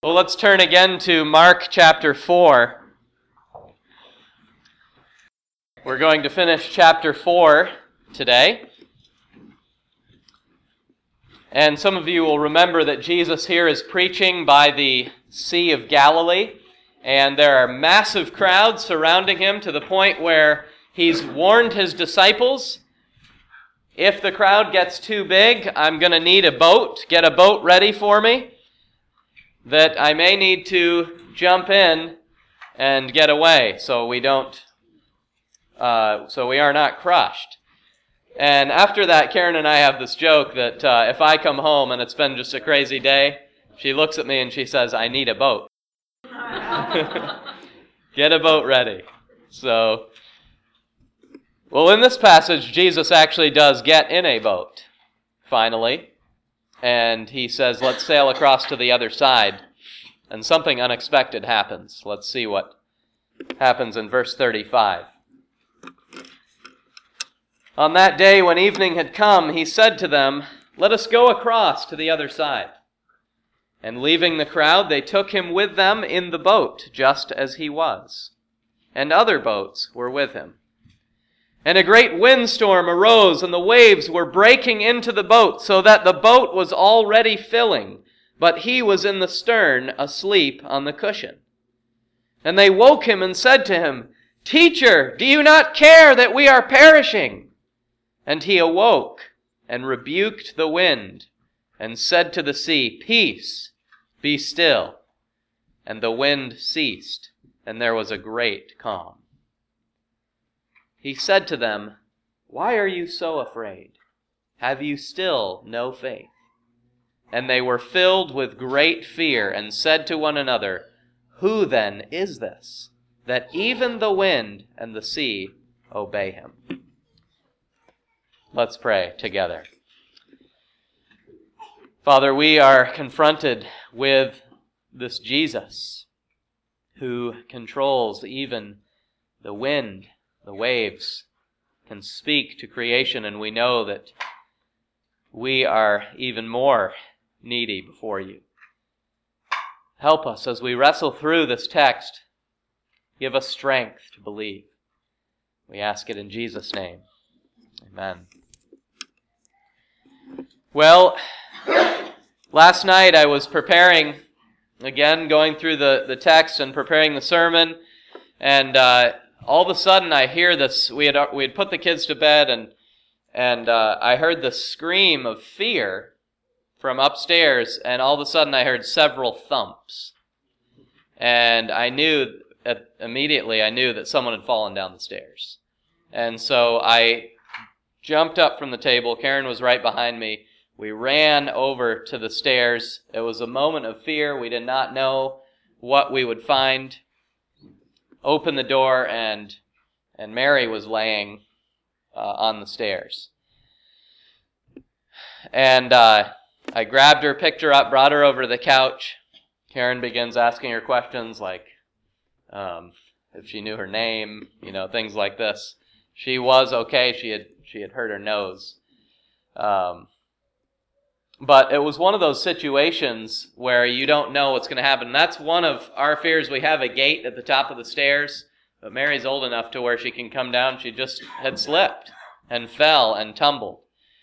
Well, let's turn again to Mark chapter 4. We're going to finish chapter 4 today. And some of you will remember that Jesus here is preaching by the Sea of Galilee, and there are massive crowds surrounding him to the point where he's warned his disciples, if the crowd gets too big, I'm going to need a boat. Get a boat ready for me, that I may need to jump in and get away so we are not crushed. And after that, Karen and I have this joke that if I come home and it's been just a crazy day, she looks at me and she says, I need a boat. Get a boat ready. Well, in this passage, Jesus actually does get in a boat, finally. And he says, let's sail across to the other side. And something unexpected happens. Let's see what happens in verse 35. On that day when evening had come, he said to them, let us go across to the other side. And leaving the crowd, they took him with them in the boat, just as he was. And other boats were with him. And a great windstorm arose, and the waves were breaking into the boat, so that the boat was already filling, but he was in the stern, asleep on the cushion. And they woke him and said to him, Teacher, do you not care that we are perishing? And he awoke and rebuked the wind, and said to the sea, Peace, be still. And the wind ceased, and there was a great calm. He said to them, Why are you so afraid? Have you still no faith? And they were filled with great fear and said to one another, Who then is this, that even the wind and the sea obey him? Let's pray together. Father, we are confronted with this Jesus who controls even the wind. The waves can speak to creation, and we know that we are even more needy before you. Help us as we wrestle through this text. Give us strength to believe. We ask it in Jesus' name. Amen. Well, last night I was preparing, again, going through the text and preparing the sermon, and all of a sudden I hear this. We had put the kids to bed, and I heard the scream of fear from upstairs, and all of a sudden I heard several thumps. And I knew immediately that someone had fallen down the stairs. And so I jumped up from the table. Karen was right behind me. We ran over to the stairs. It was a moment of fear. We did not know what we would find. Opened the door, and Mary was laying on the stairs. And I grabbed her, picked her up, brought her over to the couch. Karen begins asking her questions like if she knew her name, things like this. She was okay. She had hurt her nose. But it was one of those situations where you don't know what's going to happen. That's one of our fears. We have a gate at the top of the stairs, but Mary's old enough to where she can come down. She just had slipped and fell and tumbled.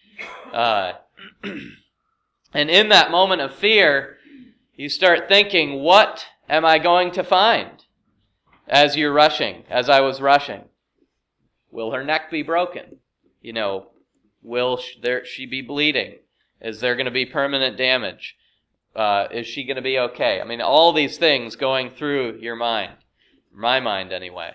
And in that moment of fear, you start thinking, what am I going to find as I was rushing? Will her neck be broken? Will she be bleeding? Is there going to be permanent damage? Is she going to be okay? I mean, all these things going through your mind. My mind, anyway.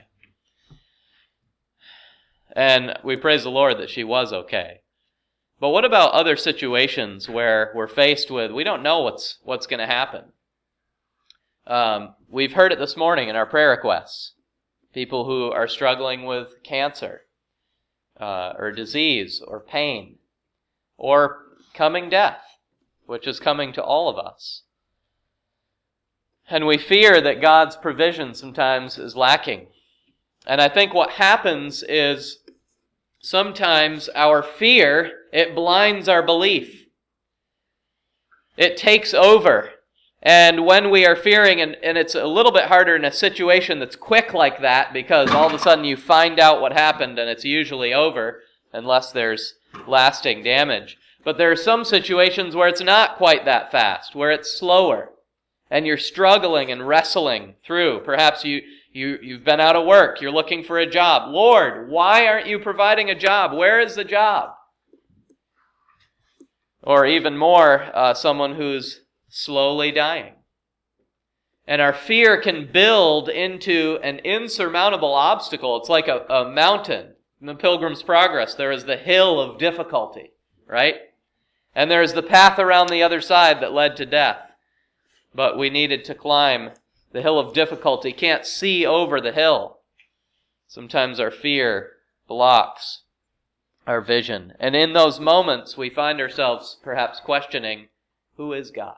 And we praise the Lord that she was okay. But what about other situations where we're faced with, we don't know what's going to happen? We've heard it this morning in our prayer requests. People who are struggling with cancer, or disease, or pain, or coming death, which is coming to all of us. And we fear that God's provision sometimes is lacking. And I think what happens is sometimes our fear, it blinds our belief. It takes over And when we are fearing, and it's a little bit harder in a situation that's quick like that, because all of a sudden you find out what happened and it's usually over, unless there's lasting damage. But there are some situations where it's not quite that fast, where it's slower, and you're struggling and wrestling through. Perhaps you've been out of work, you're looking for a job. Lord, why aren't you providing a job? Where is the job? Or even more, someone who's slowly dying. And our fear can build into an insurmountable obstacle. It's like a mountain. In the Pilgrim's Progress, there is the hill of difficulty, right? And there is the path around the other side that led to death. But we needed to climb the hill of difficulty. Can't see over the hill. Sometimes our fear blocks our vision. And in those moments, we find ourselves perhaps questioning, who is God?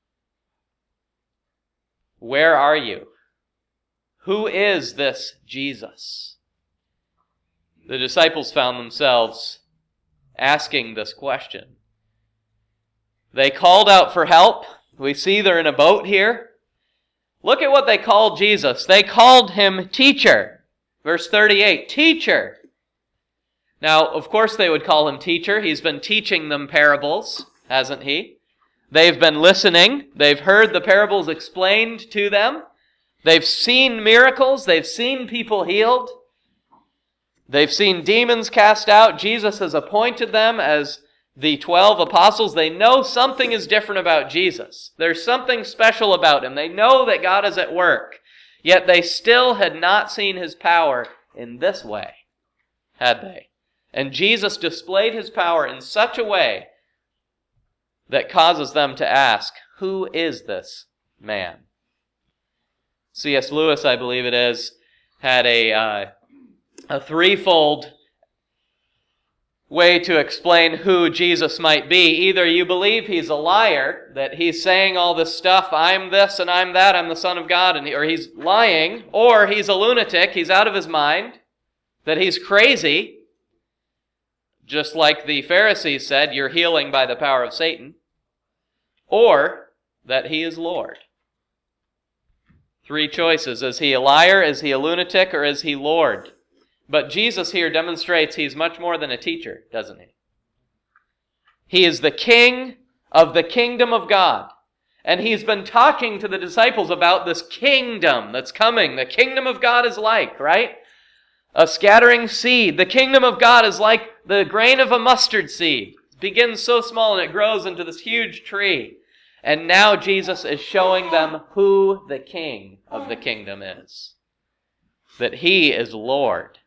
Where are you? Who is this Jesus? The disciples found themselves asking this question. They called out for help. We see they're in a boat here. Look at what they called Jesus. They called him teacher. Verse 38, teacher. Now, of course they would call him teacher. He's been teaching them parables, hasn't he? They've been listening. They've heard the parables explained to them. They've seen miracles. They've seen people healed. They've seen demons cast out. Jesus has appointed them as the 12 apostles. They know something is different about Jesus. There's something special about him. They know that God is at work. Yet they still had not seen his power in this way, had they? And Jesus displayed his power in such a way that causes them to ask, who is this man? C.S. Lewis, I believe it is, had a threefold way to explain who Jesus might be. Either you believe he's a liar, that he's saying all this stuff, I'm this and I'm that, I'm the Son of God, or he's lying, or he's a lunatic, he's out of his mind, that he's crazy, just like the Pharisees said, you're healing by the power of Satan, or that he is Lord. Three choices. Is he a liar? Is he a lunatic? Or is he Lord? But Jesus here demonstrates he's much more than a teacher, doesn't he? He is the king of the kingdom of God. And he's been talking to the disciples about this kingdom that's coming. The kingdom of God is like, right? A scattering seed. The kingdom of God is like the grain of a mustard seed. It begins so small and it grows into this huge tree. And now Jesus is showing them who the king of the kingdom is. That he is Lord.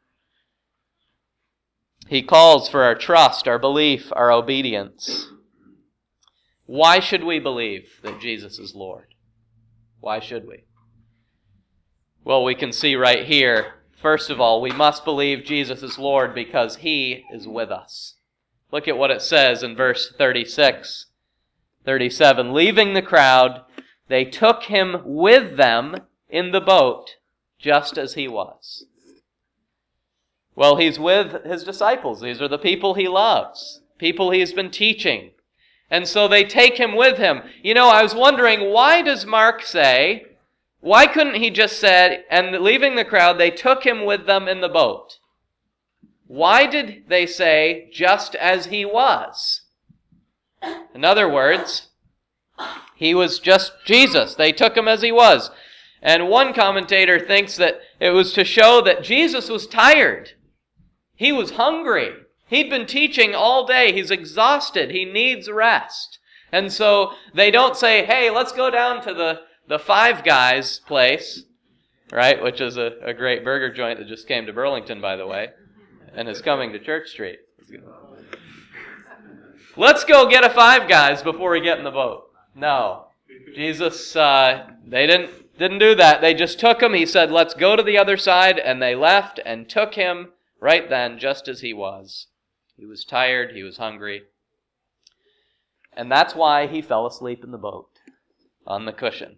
He calls for our trust, our belief, our obedience. Why should we believe that Jesus is Lord? Why should we? Well, we can see right here, first of all, we must believe Jesus is Lord because he is with us. Look at what it says in verse 36, 37. Leaving the crowd, they took him with them in the boat, just as he was. Well, he's with his disciples. These are the people he loves, people he's been teaching. And so they take him with him. You know, I was wondering, why does Mark say, why couldn't he just say, and leaving the crowd, they took him with them in the boat? Why did they say, just as he was? In other words, he was just Jesus. They took him as he was. And one commentator thinks that it was to show that Jesus was tired. He was hungry. He'd been teaching all day. He's exhausted. He needs rest. And so they don't say, hey, let's go down to the Five Guys place, right, which is a great burger joint that just came to Burlington, by the way, and is coming to Church Street. Let's go get a Five Guys before we get in the boat. No. Jesus, they didn't do that. They just took him. He said, let's go to the other side, and they left and took him right then, just as he was. He was tired. He was hungry. And that's why he fell asleep in the boat, on the cushion.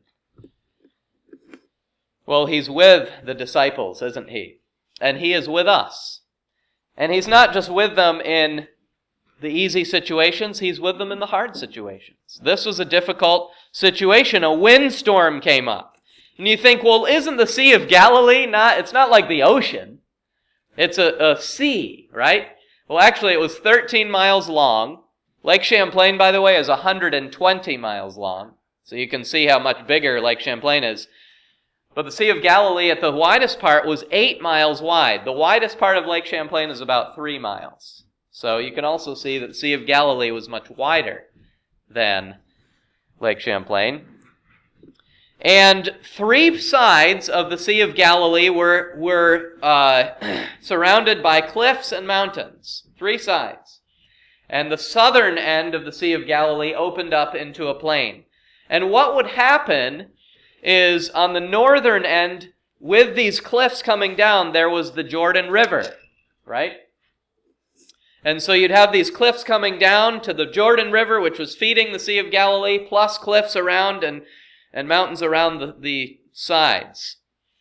Well, he's with the disciples, isn't he? And he is with us. And he's not just with them in the easy situations. He's with them in the hard situations. This was a difficult situation. A windstorm came up. And you think, well, isn't the Sea of Galilee it's not like the ocean. It's a sea, right? Well, actually, it was 13 miles long. Lake Champlain, by the way, is 120 miles long. So you can see how much bigger Lake Champlain is. But the Sea of Galilee at the widest part was 8 miles wide. The widest part of Lake Champlain is about 3 miles. So you can also see that the Sea of Galilee was much wider than Lake Champlain. And 3 sides of the Sea of Galilee were surrounded by cliffs and mountains. 3 sides. And the southern end of the Sea of Galilee opened up into a plain. And what would happen is on the northern end, with these cliffs coming down, there was the Jordan River, right? And so you'd have these cliffs coming down to the Jordan River, which was feeding the Sea of Galilee, plus cliffs around and mountains around the sides.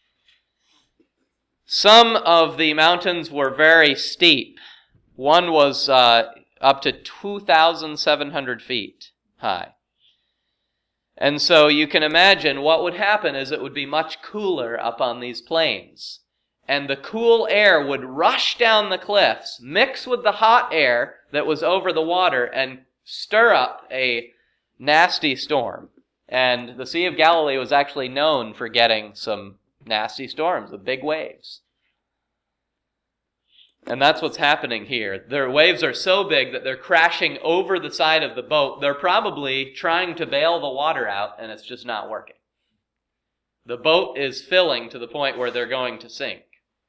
Some of the mountains were very steep. One was up to 2,700 feet high. And so you can imagine what would happen is it would be much cooler up on these plains. And the cool air would rush down the cliffs, mix with the hot air that was over the water, and stir up a nasty storm. And the Sea of Galilee was actually known for getting some nasty storms with big waves. And that's what's happening here. Their waves are so big that they're crashing over the side of the boat. They're probably trying to bail the water out, and it's just not working. The boat is filling to the point where they're going to sink.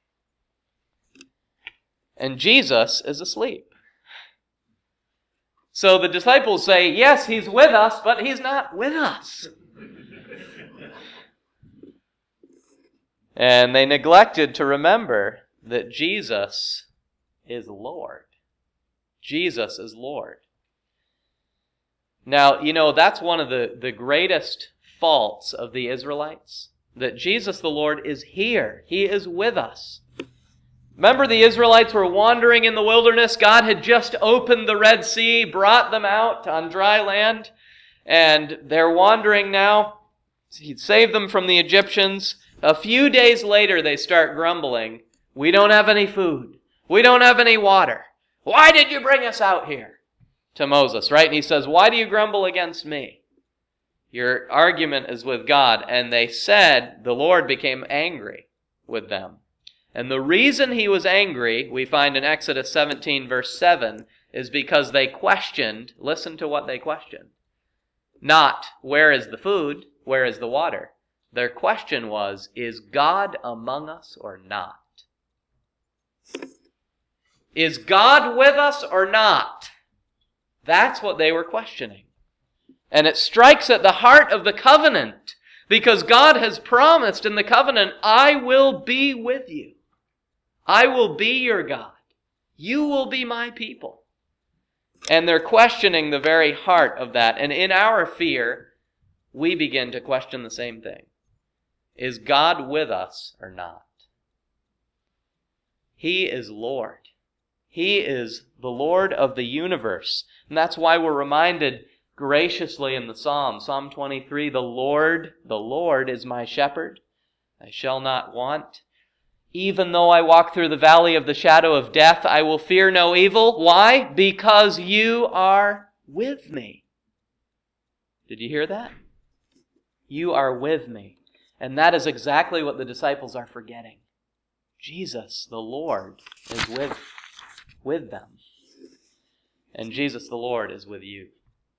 And Jesus is asleep. So the disciples say, yes, he's with us, but he's not with us. And they neglected to remember that Jesus is Lord. Jesus is Lord. Now, that's one of the greatest faults of the Israelites, that Jesus the Lord is here. He is with us. Remember, the Israelites were wandering in the wilderness. God had just opened the Red Sea, brought them out on dry land, and they're wandering now. He'd saved them from the Egyptians. A few days later, they start grumbling. We don't have any food. We don't have any water. Why did you bring us out here? To Moses, right? And he says, why do you grumble against me? Your argument is with God. And they said, the Lord became angry with them. And the reason he was angry, we find in Exodus 17, verse 7, is because they questioned, listen to what they questioned. Not, where is the food? Where is the water? Their question was, is God among us or not? Is God with us or not? That's what they were questioning. And it strikes at the heart of the covenant, because God has promised in the covenant, I will be with you. I will be your God. You will be my people. And they're questioning the very heart of that. And in our fear, we begin to question the same thing. Is God with us or not? He is Lord. He is the Lord of the universe. And that's why we're reminded graciously in the Psalm, Psalm 23, the Lord is my shepherd. I shall not want. Even though I walk through the valley of the shadow of death, I will fear no evil. Why? Because you are with me. Did you hear that? You are with me. And that is exactly what the disciples are forgetting. Jesus, the Lord, is with them. And Jesus, the Lord, is with you.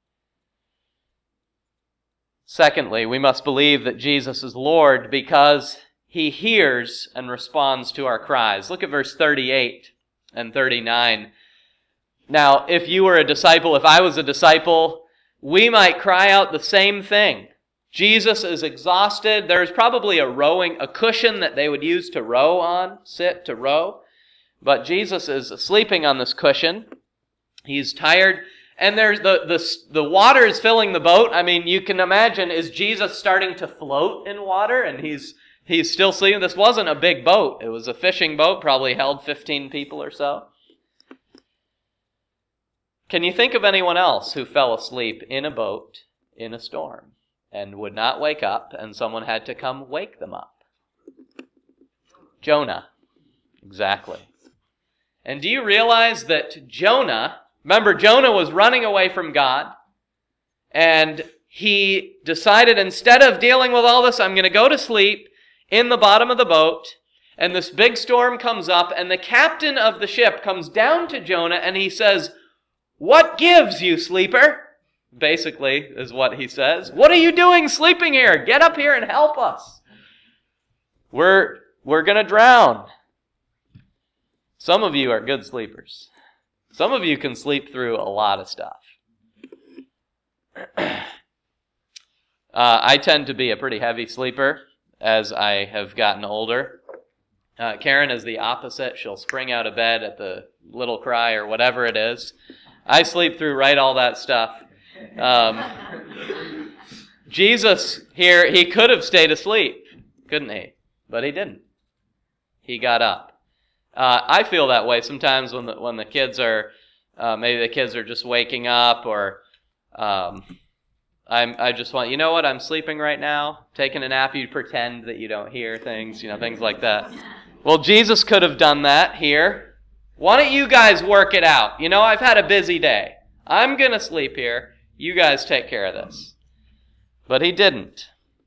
Secondly, we must believe that Jesus is Lord because He hears and responds to our cries. Look at verse 38 and 39. Now, if you were a disciple, if I was a disciple, we might cry out the same thing. Jesus is exhausted. There's probably a cushion that they would use to row on, sit to row. But Jesus is sleeping on this cushion. He's tired. And there's the water is filling the boat. I mean, you can imagine, is Jesus starting to float in water? And he's still sleeping. This wasn't a big boat. It was a fishing boat, probably held 15 people or so. Can you think of anyone else who fell asleep in a boat in a storm and would not wake up, and someone had to come wake them up? Jonah. Exactly. And do you realize that Jonah, remember Jonah was running away from God, and he decided instead of dealing with all this, I'm going to go to sleep in the bottom of the boat, and this big storm comes up, and the captain of the ship comes down to Jonah, and he says, "What gives, you sleeper?" Basically is what he says. "What are you doing sleeping here? Get up here and help us. We're going to drown." Some of you are good sleepers. Some of you can sleep through a lot of stuff. I tend to be a pretty heavy sleeper as I have gotten older. Karen is the opposite. She'll spring out of bed at the little cry or whatever it is. I sleep through right all that stuff. Jesus here, he could have stayed asleep, couldn't he? But he didn't. He got up. I feel that way sometimes when the kids are, maybe the kids are just waking up, or I just want, you know what, I'm sleeping right now, taking a nap, you pretend that you don't hear things, things like that. Well, Jesus could have done that here. Why don't you guys work it out? I've had a busy day. I'm going to sleep here. You guys take care of this. But he didn't.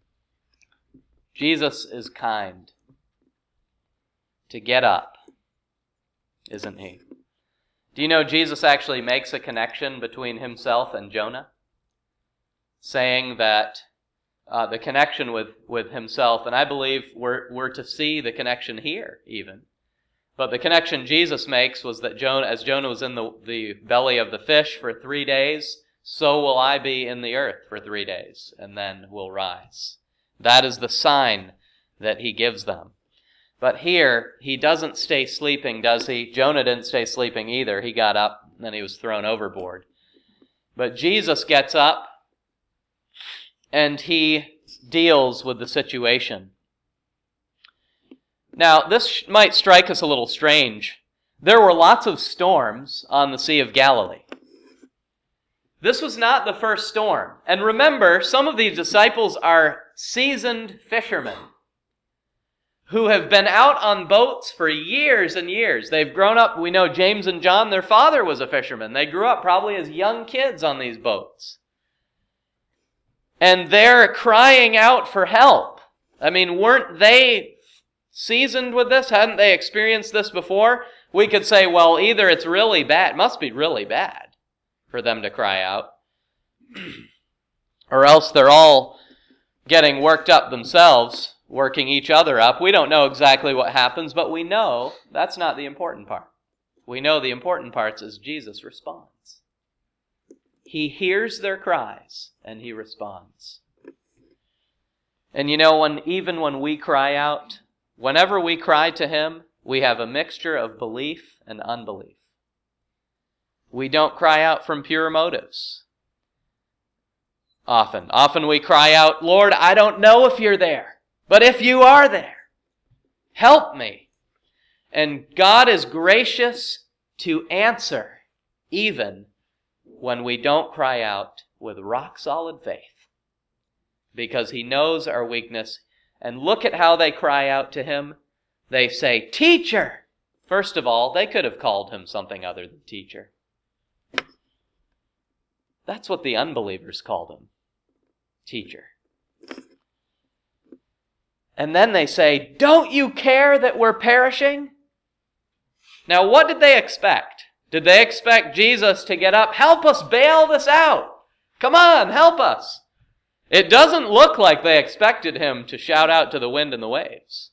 Jesus is kind to get up, isn't he? Do you know Jesus actually makes a connection between himself and Jonah? Saying that the connection with himself, and I believe we're to see the connection here even. But the connection Jesus makes was that as Jonah was in the belly of the fish for 3 days, so will I be in the earth for 3 days, and then will rise. That is the sign that he gives them. But here, he doesn't stay sleeping, does he? Jonah didn't stay sleeping either. He got up, and then he was thrown overboard. But Jesus gets up, and he deals with the situation. Now, this might strike us a little strange. There were lots of storms on the Sea of Galilee. This was not the first storm. And remember, some of these disciples are seasoned fishermen who have been out on boats for years and years. They've grown up. We know James and John, their father was a fisherman. They grew up probably as young kids on these boats. And they're crying out for help. I mean, weren't they seasoned with this? Hadn't they experienced this before? We could say, well, either it's really bad, it must be really bad for them to cry out, or else they're all getting worked up themselves, working each other up. We don't know exactly what happens, but we know that's not the important part. We know the important part is Jesus responds. He hears their cries, and he responds. And even when we cry out, whenever we cry to him, we have a mixture of belief and unbelief. We don't cry out from pure motives. Often we cry out, "Lord, I don't know if you're there, but if you are there, help me." And God is gracious to answer even when we don't cry out with rock-solid faith, because he knows our weakness. And look at how they cry out to him. They say, "Teacher." First of all, they could have called him something other than teacher. That's what the unbelievers called him, teacher. And then they say, "Don't you care that we're perishing?" Now, what did they expect? Did they expect Jesus to get up, "Help us bail this out. Come on, help us"? It doesn't look like they expected him to shout out to the wind and the waves.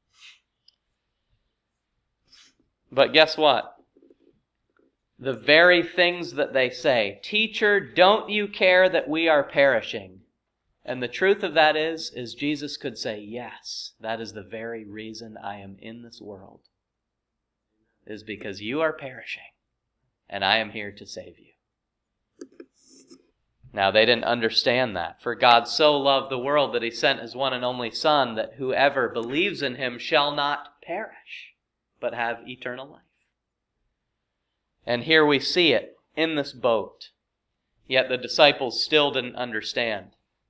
But guess what? The very things that they say, "Teacher, don't you care that we are perishing?" And the truth of that is Jesus could say, "Yes, that is the very reason I am in this world, is because you are perishing, and I am here to save you." Now, they didn't understand that. "For God so loved the world that he sent his one and only Son, that whoever believes in him shall not perish, but have eternal life." And here we see it. in this boat. Yet the disciples still didn't understand.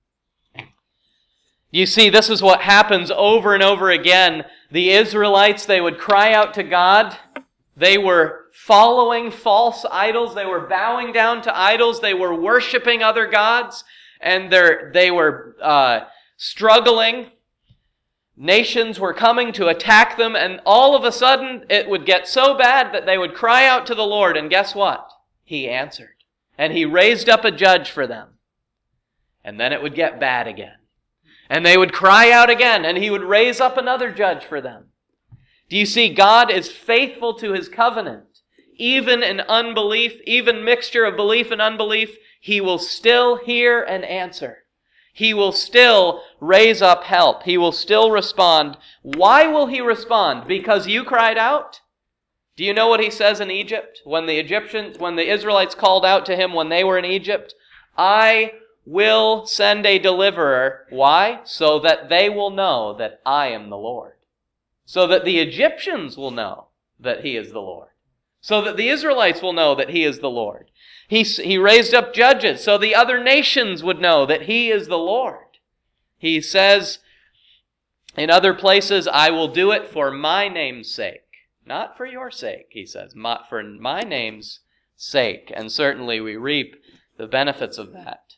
You see, this is what happens over and over again. The Israelites, they would cry out to God. They were following false idols. They were bowing down to idols. They were worshiping other gods. And they were struggling. Nations were coming to attack them. And all of a sudden, it would get so bad that they would cry out to the Lord. And guess what? He answered. And He raised up a judge for them. And then it would get bad again. And they would cry out again, and He would raise up another judge for them. Do you see, God is faithful to His covenant. Even in unbelief, even mixture of belief and unbelief, He will still hear and answer. He will still raise up help. He will still respond. Why will He respond? Because you cried out? Do you know what He says in Egypt? When the Israelites called out to Him when they were in Egypt, I will send a deliverer. Why? So that they will know that I am the Lord. So that the Egyptians will know that He is the Lord. So that the Israelites will know that He is the Lord. He raised up judges so the other nations would know that He is the Lord. He says in other places, I will do it for my name's sake. Not for your sake, He says, for my name's sake. And certainly we reap the benefits of that.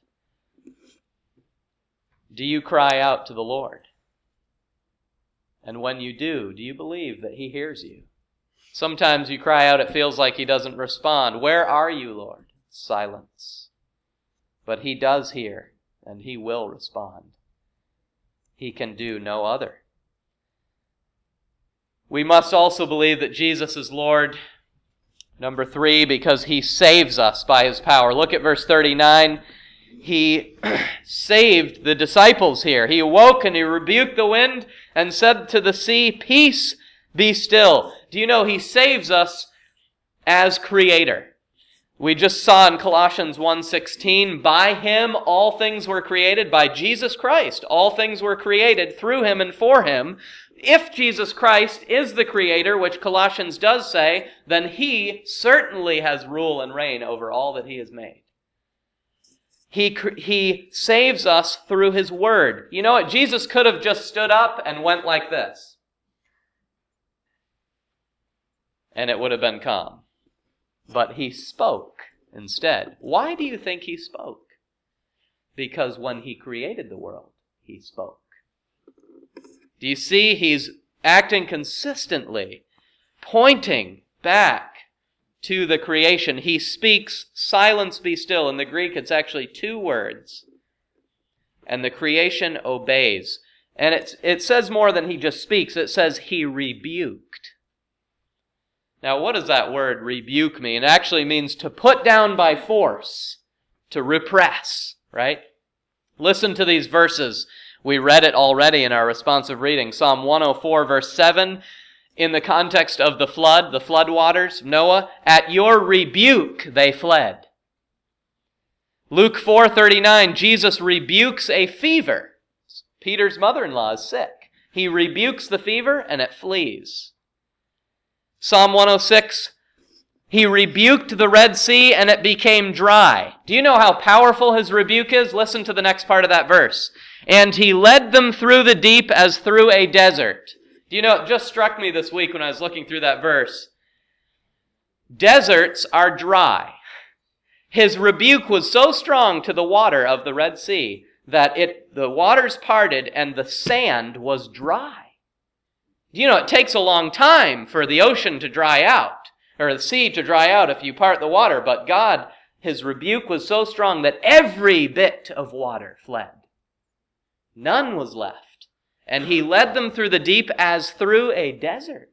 Do you cry out to the Lord? And when you do you believe that He hears you? Sometimes you cry out, it feels like He doesn't respond. Where are you, Lord? Silence. But He does hear, and He will respond. He can do no other. We must also believe that Jesus is Lord. Number 3, because He saves us by His power. Look at verse 39. He saved the disciples here. He awoke and He rebuked the wind and said to the sea, peace, be still. Do you know He saves us as Creator? We just saw in Colossians 1:16, by Him all things were created, by Jesus Christ. All things were created through Him and for Him. If Jesus Christ is the Creator, which Colossians does say, then He certainly has rule and reign over all that He has made. He saves us through His Word. You know what? Jesus could have just stood up and went like this. And it would have been calm. But He spoke instead. Why do you think He spoke? Because when He created the world, He spoke. Do you see? He's acting consistently, pointing back to the creation. He speaks, silence be still. In the Greek, it's actually 2 words. And the creation obeys. And it says more than He just speaks. It says He rebuked. Now, what does that word rebuke mean? It actually means to put down by force, to repress, right? Listen to these verses. We read it already in our responsive reading. Psalm 104, verse 7, in the context of the flood waters, Noah, at your rebuke they fled. Luke 4:39, Jesus rebukes a fever. Peter's mother-in-law is sick. He rebukes the fever and it flees. Psalm 106, He rebuked the Red Sea and it became dry. Do you know how powerful His rebuke is? Listen to the next part of that verse. And He led them through the deep as through a desert. Do you know, it just struck me this week when I was looking through that verse. Deserts are dry. His rebuke was so strong to the water of the Red Sea that the waters parted and the sand was dry. You know, it takes a long time for the ocean to dry out, or the sea to dry out if you part the water, but God, His rebuke was so strong that every bit of water fled. None was left. And He led them through the deep as through a desert.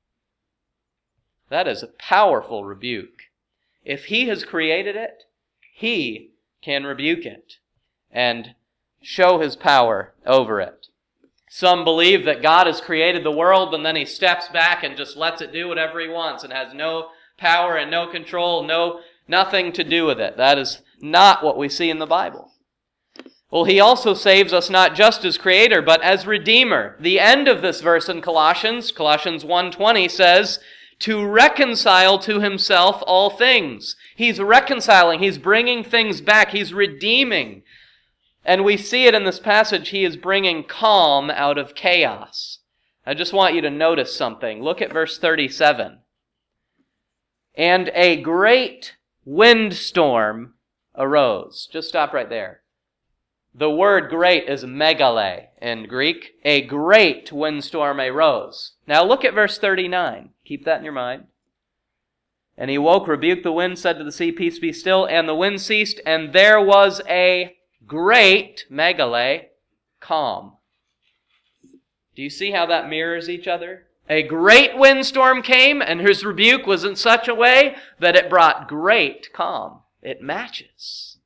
That is a powerful rebuke. If He has created it, He can rebuke it and show His power over it. Some believe that God has created the world and then He steps back and just lets it do whatever He wants and has no power and no control, nothing to do with it. That is not what we see in the Bible. Well, He also saves us not just as Creator, but as Redeemer. The end of this verse in Colossians 1:20 says, to reconcile to himself all things. He's reconciling, he's bringing things back, he's redeeming. And we see it in this passage, he is bringing calm out of chaos. I just want you to notice something. Look at verse 37. And a great windstorm arose. Just stop right there. The word great is megale in Greek. A great windstorm arose. Now look at verse 39. Keep that in your mind. And he woke, rebuked the wind, said to the sea, peace be still. And the wind ceased, and there was a great, megale, calm. Do you see how that mirrors each other? A great windstorm came, and his rebuke was in such a way that it brought great calm. It matches.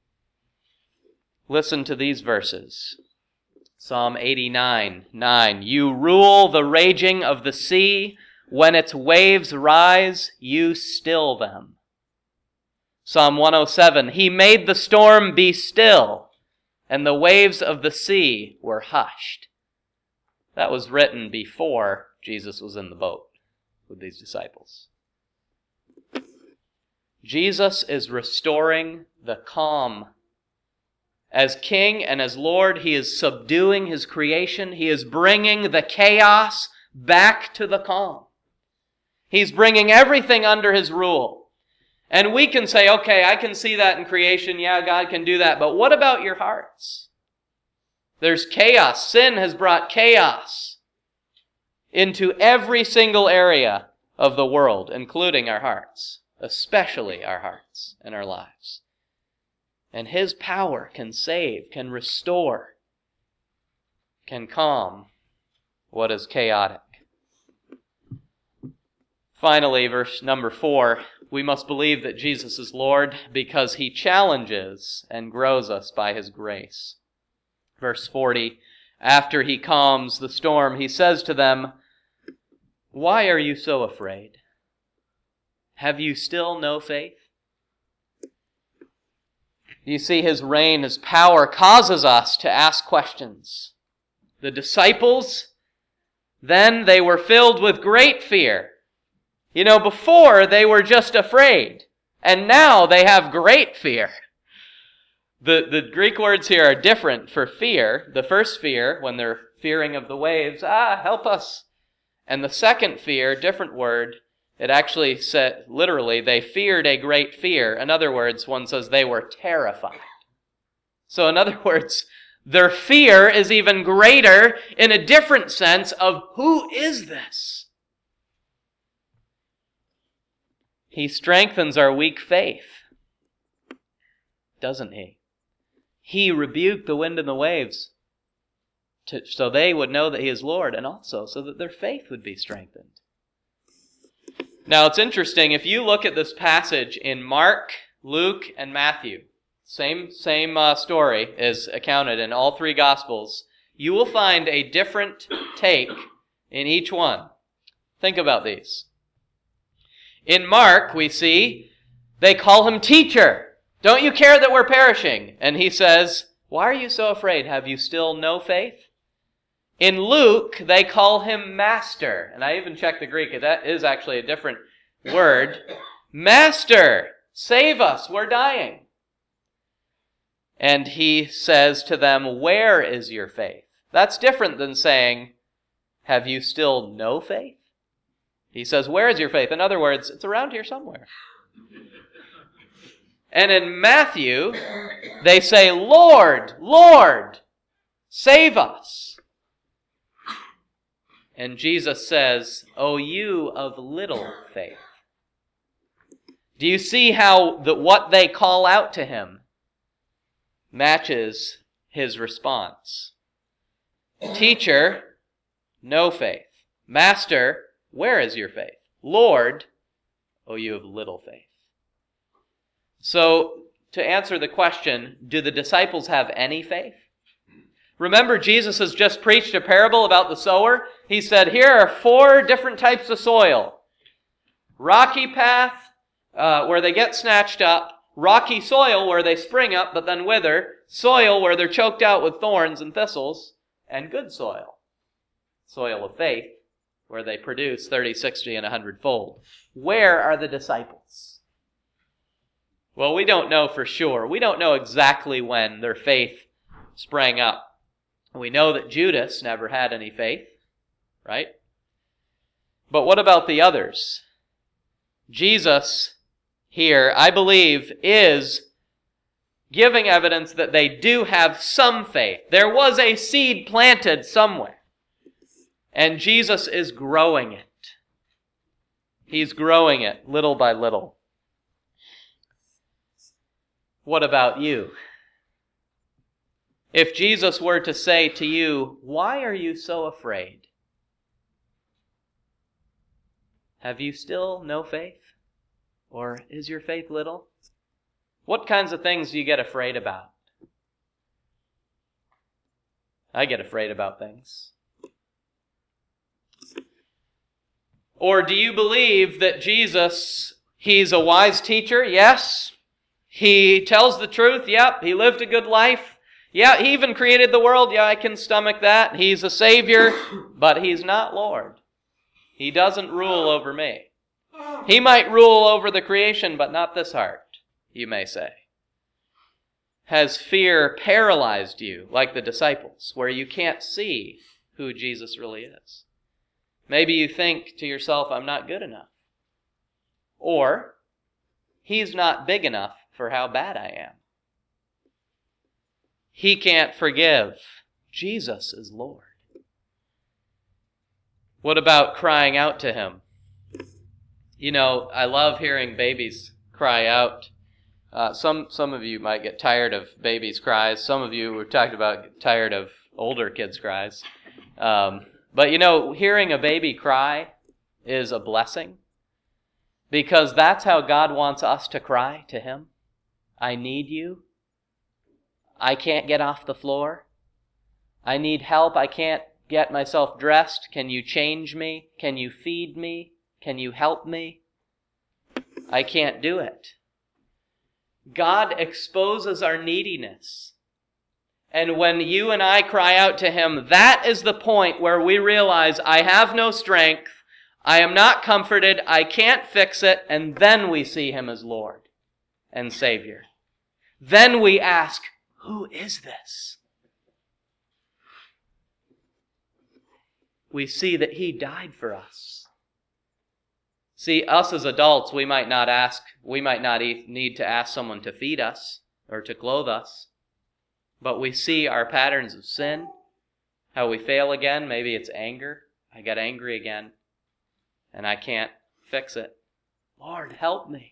Listen to these verses. Psalm 89:9. You rule the raging of the sea. When its waves rise, you still them. Psalm 107. He made the storm be still, and the waves of the sea were hushed. That was written before Jesus was in the boat with these disciples. Jesus is restoring the calm. As King and as Lord, he is subduing his creation. He is bringing the chaos back to the calm. He's bringing everything under his rule. And we can say, okay, I can see that in creation. Yeah, God can do that. But what about your hearts? There's chaos. Sin has brought chaos into every single area of the world, including our hearts, especially our hearts and our lives. And his power can save, can restore, can calm what is chaotic. Finally, verse number 4, we must believe that Jesus is Lord because he challenges and grows us by his grace. Verse 40, after he calms the storm, he says to them, why are you so afraid? Have you still no faith? You see, his reign, his power causes us to ask questions. The disciples, then they were filled with great fear. You know, before they were just afraid, and now they have great fear. The Greek words here are different for fear. The first fear, when they're fearing of the waves, help us. And the second fear, different word, it actually said, literally, they feared a great fear. In other words, one says they were terrified. So in other words, their fear is even greater in a different sense of who is this? He strengthens our weak faith, doesn't he? He rebuked the wind and the waves so they would know that he is Lord, and also so that their faith would be strengthened. Now it's interesting, if you look at this passage in Mark, Luke, and Matthew, same story is accounted in all three Gospels, you will find a different take in each one. Think about these. In Mark, we see, they call him teacher. Don't you care that we're perishing? And he says, why are you so afraid? Have you still no faith? In Luke, they call him master. And I even checked the Greek. That is actually a different word. Master, save us, we're dying. And he says to them, where is your faith? That's different than saying, have you still no faith? He says, where is your faith? In other words, it's around here somewhere. And in Matthew, they say, Lord, Lord, save us. And Jesus says, O you of little faith. Do you see how what they call out to him matches his response? Teacher, no faith. Master, where is your faith? Lord, O you of little faith. So, to answer the question, do the disciples have any faith? Remember, Jesus has just preached a parable about the sower. He said, here are 4 different types of soil. Rocky path, where they get snatched up. Rocky soil, where they spring up but then wither. Soil, where they're choked out with thorns and thistles. And good soil. Soil of faith, where they produce 30, 60, and 100-fold. Where are the disciples? Well, we don't know for sure. We don't know exactly when their faith sprang up. We know that Judas never had any faith, right? But what about the others? Jesus here, I believe, is giving evidence that they do have some faith. There was a seed planted somewhere, and Jesus is growing it. He's growing it little by little. What about you? If Jesus were to say to you, "Why are you so afraid?" Have you still no faith? Or is your faith little? What kinds of things do you get afraid about? I get afraid about things. Or do you believe that Jesus, He's a wise teacher? Yes. He tells the truth? Yep. He lived a good life? Yeah. He even created the world? Yeah, I can stomach that. He's a Savior, but He's not Lord. He doesn't rule over me. He might rule over the creation, but not this heart, you may say. Has fear paralyzed you, like the disciples, where you can't see who Jesus really is? Maybe you think to yourself, "I'm not good enough." Or, He's not big enough for how bad I am. He can't forgive. Jesus is Lord. What about crying out to Him? You know, I love hearing babies cry out. Some of you might get tired of babies' cries. Some of you, we've talked about, get tired of older kids' cries. But you know, hearing a baby cry is a blessing, because that's how God wants us to cry to Him. I need you. I can't get off the floor. I need help. I can't get myself dressed. Can you change me? Can you feed me? Can you help me? I can't do it. God exposes our neediness. And when you and I cry out to Him, that is the point where we realize, I have no strength, I am not comforted, I can't fix it, and then we see Him as Lord and Savior. Then we ask, who is this? We see that He died for us. See, us as adults, we might not need to ask someone to feed us or to clothe us. But we see our patterns of sin, how we fail again. Maybe it's anger. I got angry again, and I can't fix it. Lord, help me.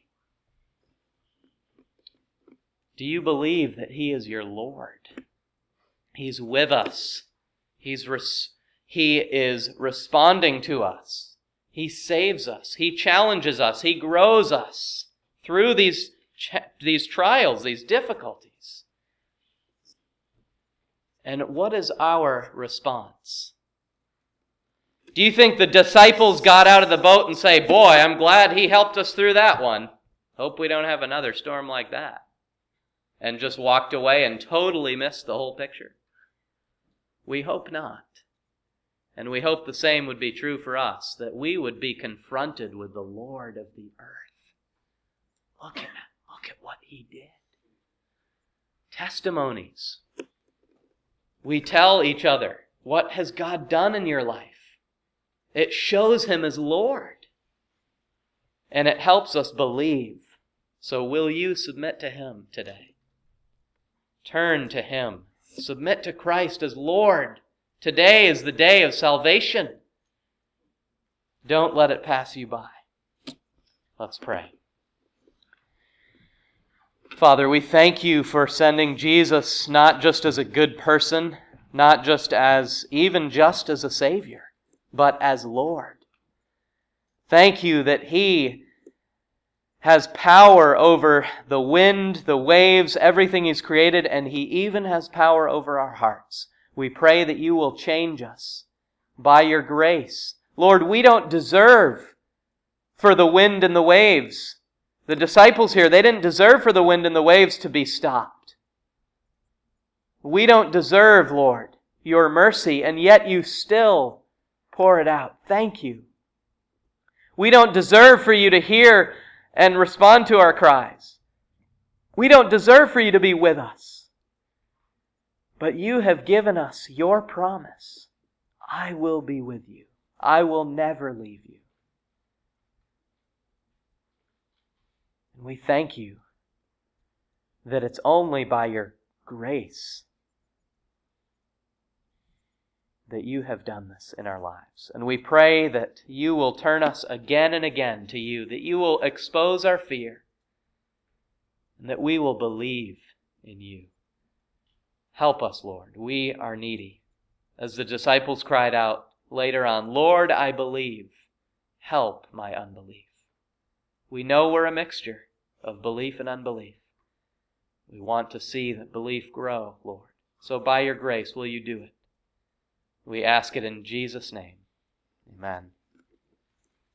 Do you believe that He is your Lord? He's with us. He is responding to us. He saves us. He challenges us. He grows us through these trials, these difficulties. And what is our response? Do you think the disciples got out of the boat and say, "Boy, I'm glad He helped us through that one. Hope we don't have another storm like that," and just walked away and totally missed the whole picture? We hope not. And we hope the same would be true for us, that we would be confronted with the Lord of the earth. Look at what He did. Testimonies. We tell each other, what has God done in your life? It shows Him as Lord. And it helps us believe. So will you submit to Him today? Turn to Him. Submit to Christ as Lord. Today is the day of salvation. Don't let it pass you by. Let's pray. Father, we thank You for sending Jesus not just as a good person, not just as a Savior, but as Lord. Thank You that He has power over the wind, the waves, everything He's created, and He even has power over our hearts. We pray that You will change us by Your grace. Lord, we don't deserve for the wind and the waves. The disciples here, they didn't deserve for the wind and the waves to be stopped. We don't deserve, Lord, Your mercy, and yet You still Pour it out. Thank you. We don't deserve for you to hear and respond to our cries. We don't deserve for you to be with us. But you have given us your promise. I will be with you. I will never leave you. And we thank you that it's only by your grace that you have done this in our lives. And we pray that you will turn us again and again to you, that you will expose our fear, and that we will believe in you. Help us, Lord. We are needy. As the disciples cried out later on, Lord, I believe. Help my unbelief. We know we're a mixture of belief and unbelief. We want to see that belief grow, Lord. So by your grace, will you do it? We ask it in Jesus' name. Amen.